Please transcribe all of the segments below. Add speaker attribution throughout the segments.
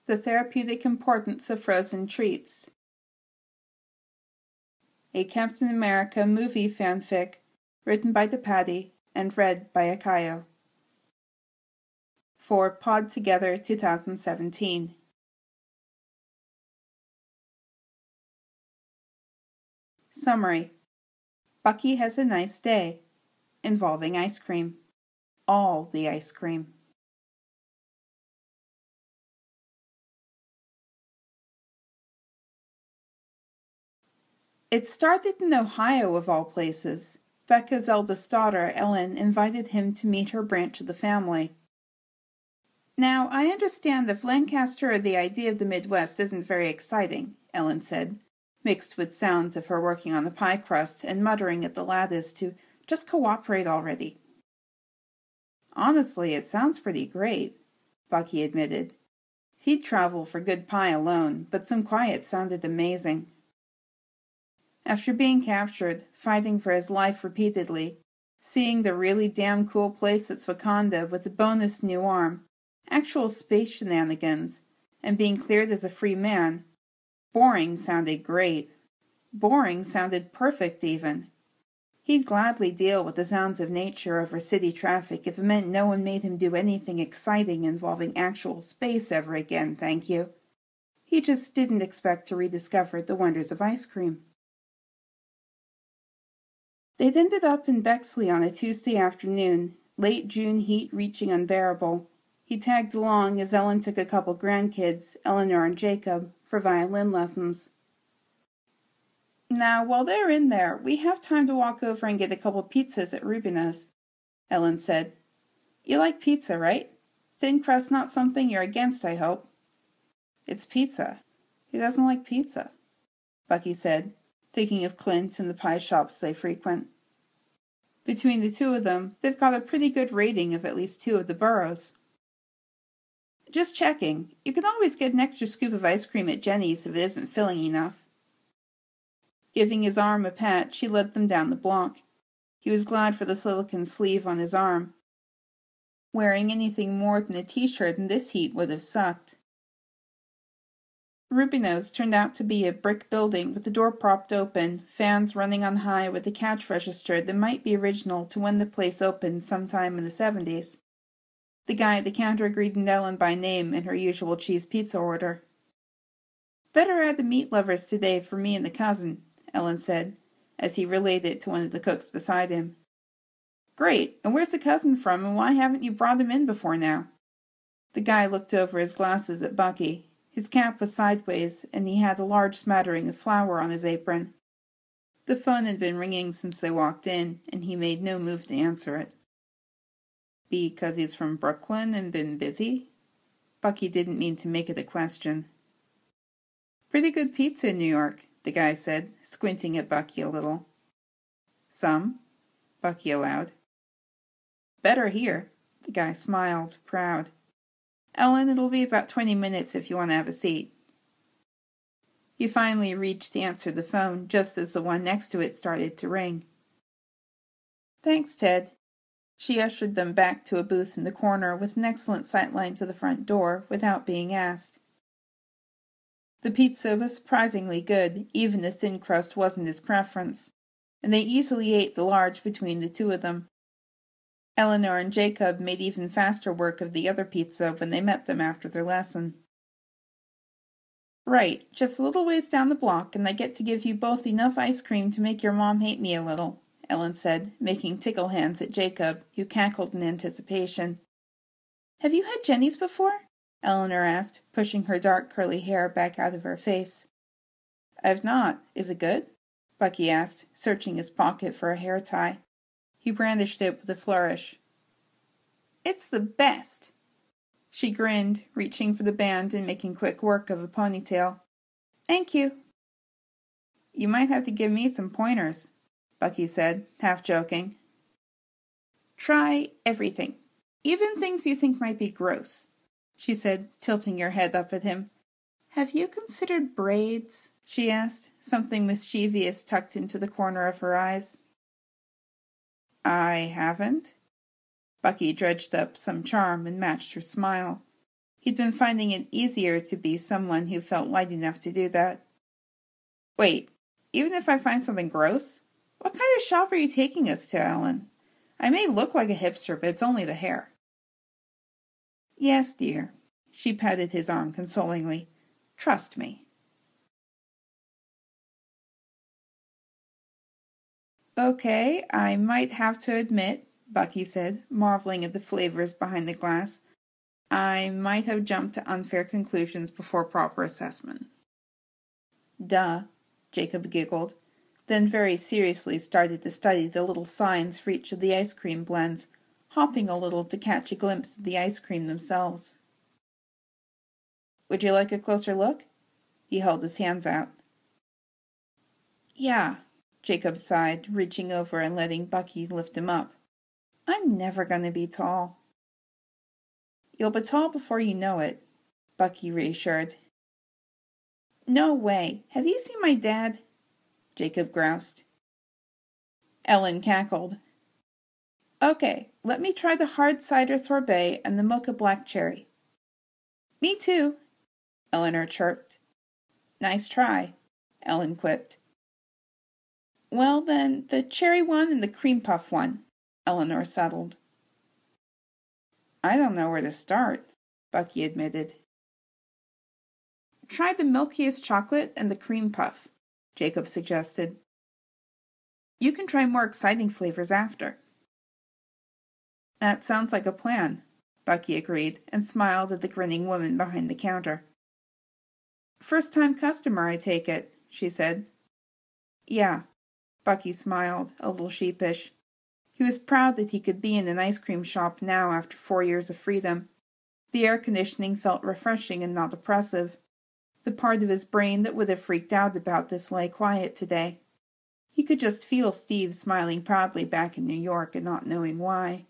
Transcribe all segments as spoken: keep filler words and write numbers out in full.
Speaker 1: The Therapeutic Importance of Frozen Treats. A Captain America movie fanfic written by DePatty and read by Akayo. For Pod Together twenty seventeen. Summary. Bucky has a nice day, involving ice cream. All the ice cream. It started in Ohio, of all places. Becca's eldest daughter, Ellen, invited him to meet her branch of the family. Now, I understand if Lancaster or the idea of the Midwest isn't very exciting, Ellen said, mixed with sounds of her working on the pie crust and muttering at the lattice to just cooperate already. Honestly, it sounds pretty great, Bucky admitted. He'd travel for good pie alone, but some quiet sounded amazing. After being captured, fighting for his life repeatedly, seeing the really damn cool place at Wakanda with a bonus new arm, actual space shenanigans, and being cleared as a free man, boring sounded great. Boring sounded perfect, even. He'd gladly deal with the sounds of nature over city traffic if it meant no one made him do anything exciting involving actual space ever again, thank you. He just didn't expect to rediscover the wonders of ice cream. They'd ended up in Bexley on a Tuesday afternoon, late June heat reaching unbearable. He tagged along as Ellen took a couple grandkids, Eleanor and Jacob, for violin lessons. Now, while they're in there, we have time to walk over and get a couple pizzas at Rubino's, Ellen said. You like pizza, right? Thin crust not something you're against, I hope. It's pizza. Who doesn't like pizza? Bucky said, thinking of Clint and the pie shops they frequent. Between the two of them, they've got a pretty good rating of at least two of the boroughs. Just checking. You can always get an extra scoop of ice cream at Jenny's if it isn't filling enough. Giving his arm a pat, she led them down the block. He was glad for the silicone sleeve on his arm. Wearing anything more than a t-shirt in this heat would have sucked. Rubino's turned out to be a brick building with the door propped open, fans running on high with a cash register that might be original to when the place opened sometime in the seventies. The guy at the counter greeted Ellen by name in her usual cheese pizza order. Better add the meat lovers today for me and the cousin, Ellen said, as he relayed it to one of the cooks beside him. Great, and where's the cousin from, and why haven't you brought him in before now? The guy looked over his glasses at Bucky. His cap was sideways, and he had a large smattering of flour on his apron. The phone had been ringing since they walked in, and he made no move to answer it. Because he's from Brooklyn and been busy? Bucky didn't mean to make it a question. Pretty good pizza in New York, the guy said, squinting at Bucky a little. Some, Bucky allowed. Better here, the guy smiled, proud. Ellen, it'll be about twenty minutes if you want to have a seat. He finally reached to answer the phone just as the one next to it started to ring. Thanks, Ted. She ushered them back to a booth in the corner with an excellent sightline to the front door without being asked. The pizza was surprisingly good, even the thin crust wasn't his preference, and they easily ate the large between the two of them. Eleanor and Jacob made even faster work of the other pizza when they met them after their lesson. Right, just a little ways down the block, and I get to give you both enough ice cream to make your mom hate me a little, Ellen said, making tickle hands at Jacob, who cackled in anticipation. Have you had Jenny's before? Eleanor asked, pushing her dark curly hair back out of her face. I've not. Is it good? Bucky asked, searching his pocket for a hair tie. He brandished it with a flourish. It's the best! She grinned, reaching for the band and making quick work of a ponytail. Thank you. You might have to give me some pointers, Bucky said, half joking. Try everything, even things you think might be gross, she said, tilting her head up at him. Have you considered braids? She asked, something mischievous tucked into the corner of her eyes. I haven't. Bucky dredged up some charm and matched her smile. He'd been finding it easier to be someone who felt light enough to do that. Wait, even if I find something gross? What kind of shop are you taking us to, Ellen? I may look like a hipster, but it's only the hair. Yes, dear. She patted his arm consolingly. Trust me. Okay, I might have to admit, Bucky said, marveling at the flavors behind the glass, I might have jumped to unfair conclusions before proper assessment. Duh, Jacob giggled, then very seriously started to study the little signs for each of the ice cream blends, hopping a little to catch a glimpse of the ice cream themselves. Would you like a closer look? He held his hands out. Yeah, Jacob sighed, reaching over and letting Bucky lift him up. I'm never going to be tall. You'll be tall before you know it, Bucky reassured. No way. Have you seen my dad? Jacob groused. Ellen cackled. Okay, let me try the hard cider sorbet and the mocha black cherry. Me too, Eleanor chirped. Nice try, Ellen quipped. Well then, the cherry one and the cream puff one, Eleanor settled. I don't know where to start, Bucky admitted. Try the milkiest chocolate and the cream puff, Jacob suggested. You can try more exciting flavors after. That sounds like a plan, Bucky agreed and smiled at the grinning woman behind the counter. First-time customer, I take it, she said. Yeah, Bucky smiled, a little sheepish. He was proud that he could be in an ice cream shop now after four years of freedom. The air conditioning felt refreshing and not oppressive. The part of his brain that would have freaked out about this lay quiet today. He could just feel Steve smiling proudly back in New York and not knowing why.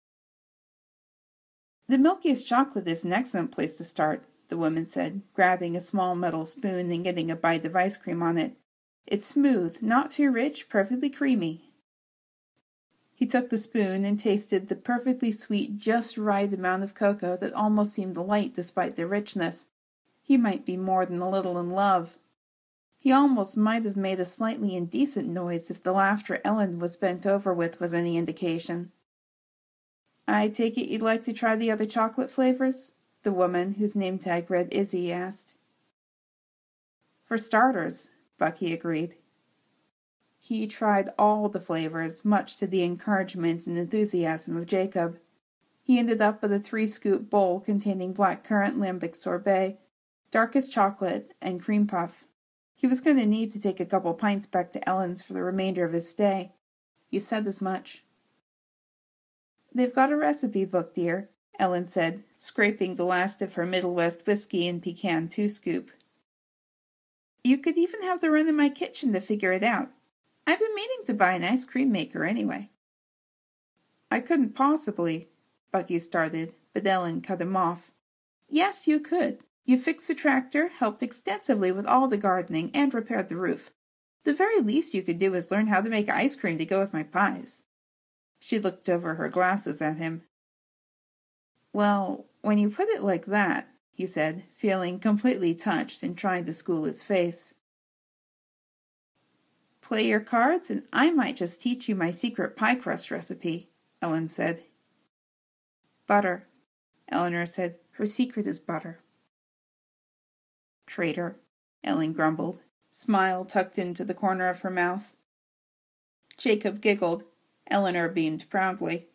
Speaker 1: The milkiest chocolate is an excellent place to start, the woman said, grabbing a small metal spoon and getting a bite of ice cream on it. It's smooth, not too rich, perfectly creamy. He took the spoon and tasted the perfectly sweet, just right amount of cocoa that almost seemed light despite the richness. He might be more than a little in love. He almost might have made a slightly indecent noise if the laughter Ellen was bent over with was any indication. I take it you'd like to try the other chocolate flavors? The woman, whose name tag read Izzy, asked. For starters, Bucky agreed. He tried all the flavors, much to the encouragement and enthusiasm of Jacob. He ended up with a three-scoop bowl containing blackcurrant lambic sorbet, darkest chocolate, and cream puff. He was going to need to take a couple pints back to Ellen's for the remainder of his stay. He said as much. They've got a recipe book, dear, Ellen said, scraping the last of her Middle West whiskey and pecan two-scoop. You could even have the run in my kitchen to figure it out. I've been meaning to buy an ice cream maker anyway. I couldn't possibly, Bucky started, but Ellen cut him off. Yes, you could. You fixed the tractor, helped extensively with all the gardening, and repaired the roof. The very least you could do is learn how to make ice cream to go with my pies. She looked over her glasses at him. Well, when you put it like that, he said, feeling completely touched and trying to school his face. Play your cards, and I might just teach you my secret pie crust recipe, Ellen said. Butter, Eleanor said. Her secret is butter. Traitor, Ellen grumbled, smile tucked into the corner of her mouth. Jacob giggled. Eleanor beamed proudly.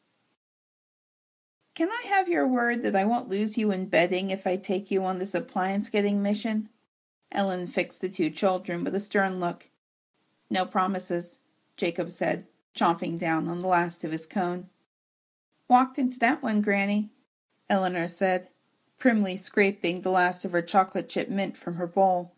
Speaker 1: Can I have your word that I won't lose you in betting if I take you on this appliance-getting mission? Ellen fixed the two children with a stern look. No promises, Jacob said, chomping down on the last of his cone. Walked into that one, Granny, Eleanor said, primly scraping the last of her chocolate chip mint from her bowl.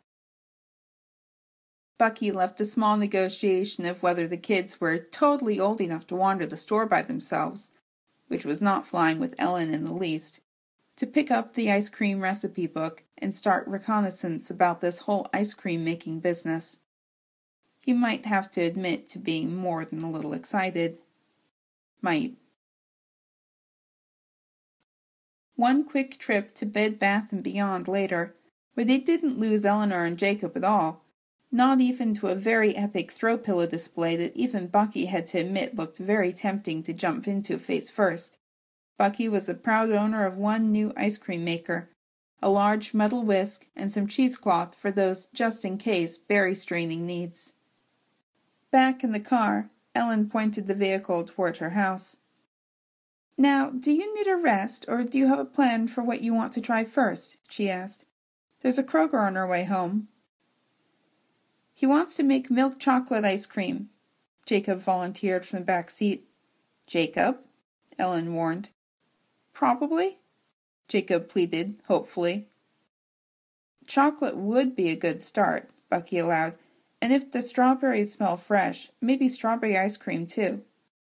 Speaker 1: Bucky left a small negotiation of whether the kids were totally old enough to wander the store by themselves, which was not flying with Ellen in the least, to pick up the ice cream recipe book and start reconnaissance about this whole ice cream making business. He might have to admit to being more than a little excited. Might. One quick trip to Bed Bath and Beyond later, where they didn't lose Eleanor and Jacob at all, not even to a very epic throw pillow display that even Bucky had to admit looked very tempting to jump into face first. Bucky was the proud owner of one new ice cream maker, a large metal whisk, and some cheesecloth for those just-in-case berry straining needs. Back in the car, Ellen pointed the vehicle toward her house. "Now, do you need a rest, or do you have a plan for what you want to try first?" she asked. "There's a Kroger on our way home." "He wants to make milk chocolate ice cream," Jacob volunteered from the back seat. "Jacob?" Ellen warned. "Probably," Jacob pleaded, hopefully. "Chocolate would be a good start," Bucky allowed, "and if the strawberries smell fresh, maybe strawberry ice cream too."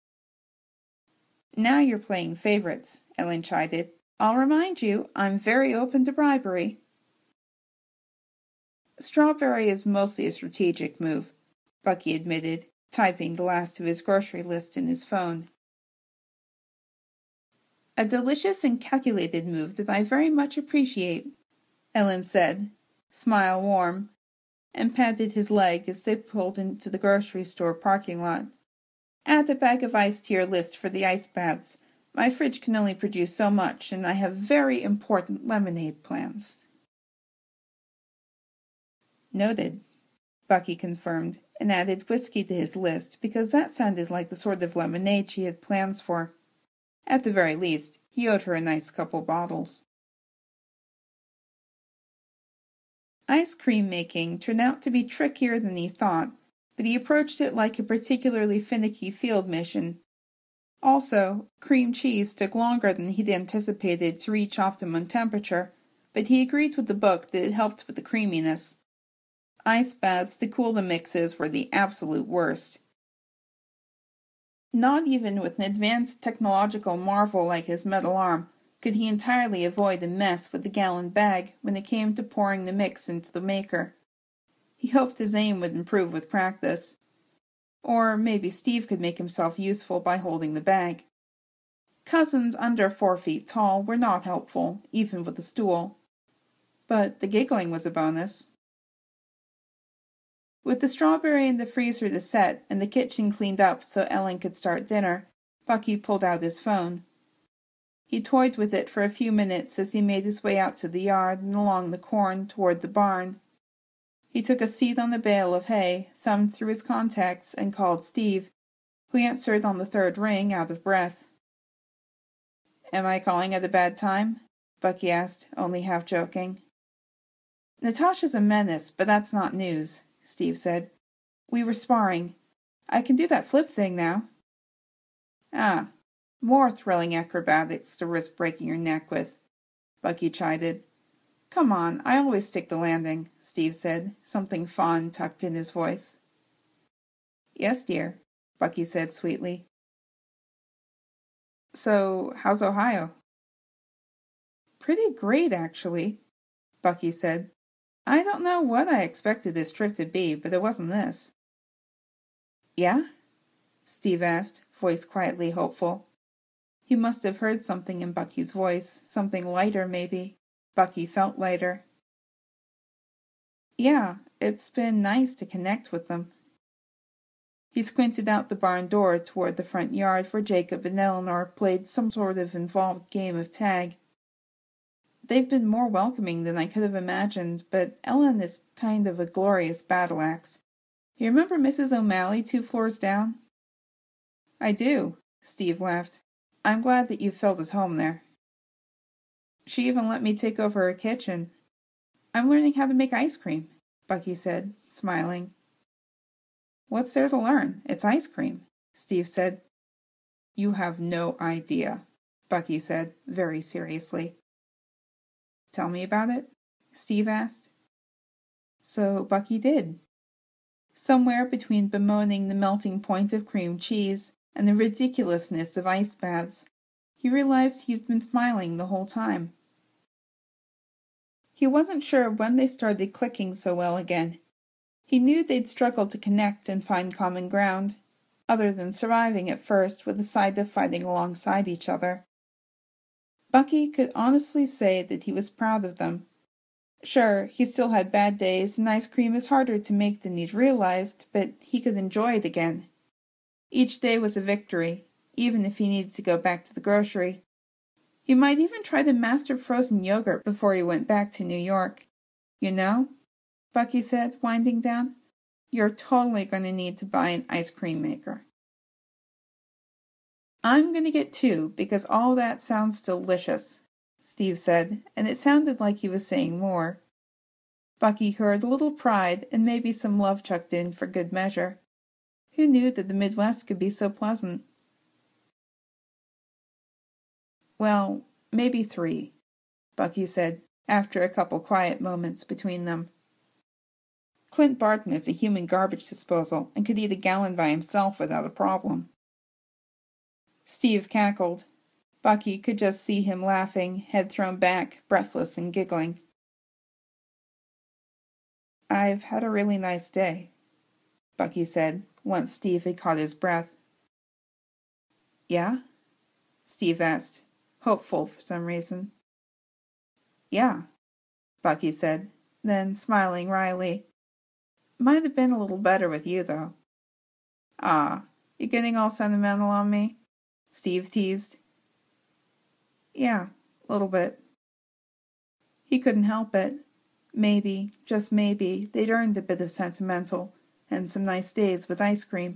Speaker 1: "Now you're playing favorites," Ellen chided. "I'll remind you, I'm very open to bribery." "Strawberry is mostly a strategic move," Bucky admitted, typing the last of his grocery list in his phone. "A delicious and calculated move that I very much appreciate," Ellen said, smile warm, and patted his leg as they pulled into the grocery store parking lot. "Add a bag of ice to your list for the ice baths. My fridge can only produce so much, and I have very important lemonade plans." "Noted," Bucky confirmed, and added whiskey to his list because that sounded like the sort of lemonade she had plans for. At the very least, he owed her a nice couple bottles. Ice cream making turned out to be trickier than he thought, but he approached it like a particularly finicky field mission. Also, cream cheese took longer than he'd anticipated to reach optimum temperature, but he agreed with the book that it helped with the creaminess. Ice baths to cool the mixes were the absolute worst. Not even with an advanced technological marvel like his metal arm could he entirely avoid a mess with the gallon bag when it came to pouring the mix into the maker. He hoped his aim would improve with practice. Or maybe Steve could make himself useful by holding the bag. Cousins under four feet tall were not helpful, even with a stool. But the giggling was a bonus. With the strawberry in the freezer to set and the kitchen cleaned up so Ellen could start dinner, Bucky pulled out his phone. He toyed with it for a few minutes as he made his way out to the yard and along the corn toward the barn. He took a seat on the bale of hay, thumbed through his contacts, and called Steve, who answered on the third ring, out of breath. "Am I calling at a bad time?" Bucky asked, only half joking. "Natasha's a menace, but that's not news," Steve said. "We were sparring. I can do that flip thing now." "Ah, more thrilling acrobatics to risk breaking your neck with," Bucky chided. "Come on, I always stick the landing," Steve said, something fond tucked in his voice. "Yes, dear," Bucky said sweetly. "So, how's Ohio?" "Pretty great, actually," Bucky said. "I don't know what I expected this trip to be, but it wasn't this." "Yeah?" Steve asked, voice quietly hopeful. He must have heard something in Bucky's voice, something lighter maybe. Bucky felt lighter. "Yeah, it's been nice to connect with them." He squinted out the barn door toward the front yard where Jacob and Eleanor played some sort of involved game of tag. "They've been more welcoming than I could have imagined, but Ellen is kind of a glorious battle axe. You remember Missus O'Malley two floors down?" "I do," Steve laughed. "I'm glad that you felt at home there." "She even let me take over her kitchen. I'm learning how to make ice cream," Bucky said, smiling. "What's there to learn? It's ice cream," Steve said. "You have no idea," Bucky said, very seriously. "Tell me about it?" Steve asked. So Bucky did. Somewhere between bemoaning the melting point of cream cheese and the ridiculousness of ice baths, he realized he'd been smiling the whole time. He wasn't sure when they started clicking so well again. He knew they'd struggled to connect and find common ground, other than surviving at first with the side of fighting alongside each other. Bucky could honestly say that he was proud of them. Sure, he still had bad days, and ice cream is harder to make than he'd realized, but he could enjoy it again. Each day was a victory, even if he needed to go back to the grocery. He might even try to master frozen yogurt before he went back to New York. You know, Bucky said, winding down, you're totally going to need to buy an ice cream maker. I'm going to get two, because all that sounds delicious, Steve said, and it sounded like he was saying more. Bucky heard a little pride and maybe some love chucked in for good measure. Who knew that the Midwest could be so pleasant? Well, maybe three, Bucky said, after a couple quiet moments between them. Clint Barton is a human garbage disposal and could eat a gallon by himself without a problem. Steve cackled. Bucky could just see him laughing, head thrown back, breathless and giggling. I've had a really nice day, Bucky said, once Steve had caught his breath. Yeah? Steve asked, hopeful for some reason. Yeah, Bucky said, then smiling wryly. Might have been a little better with you, though. Ah, you getting all sentimental on me? Steve teased. Yeah, a little bit. He couldn't help it. Maybe, just maybe, they'd earned a bit of sentimental, and some nice days with ice cream.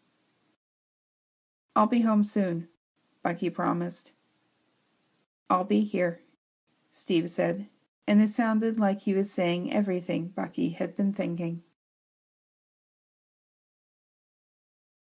Speaker 1: I'll be home soon, Bucky promised. I'll be here, Steve said, and it sounded like he was saying everything Bucky had been thinking.